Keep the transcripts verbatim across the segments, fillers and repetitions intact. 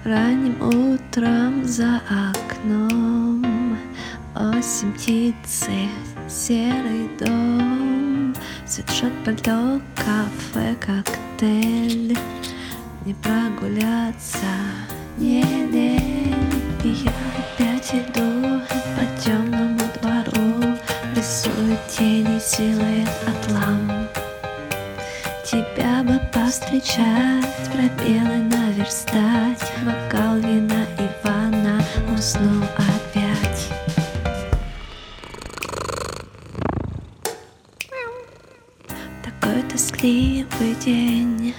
Ранним утром за окном осень, птицы, серый дом, свитшот, пальто, кафе, коктейль. Не прогуляться, не лень. И я опять иду по темному двору, рисую тени, силуэт от ламп. Тебя бы повстречать, пробелы наверстать, бокал вина Ивана, уснул опять. Такой тоскливый день,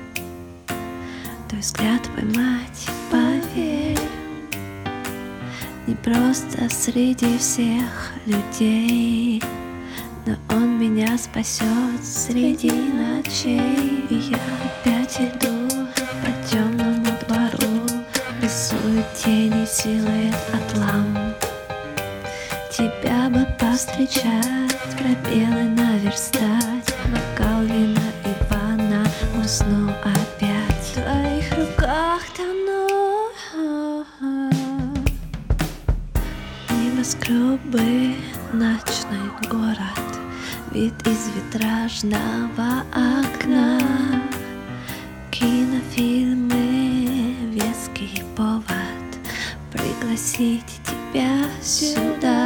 твой взгляд поймать, поверь, не просто среди всех людей, но он меня спасет среди ночей. И я опять иду по темному двору, рисую тени, силуэт от ламп. Тебя бы повстречать, пробелы наверстать, бокал вина Ивана, уснул опять. В твоих руках тону небоскребы, ночной город, вид из витражного окна, кинофильмы, веский повод пригласить тебя сюда.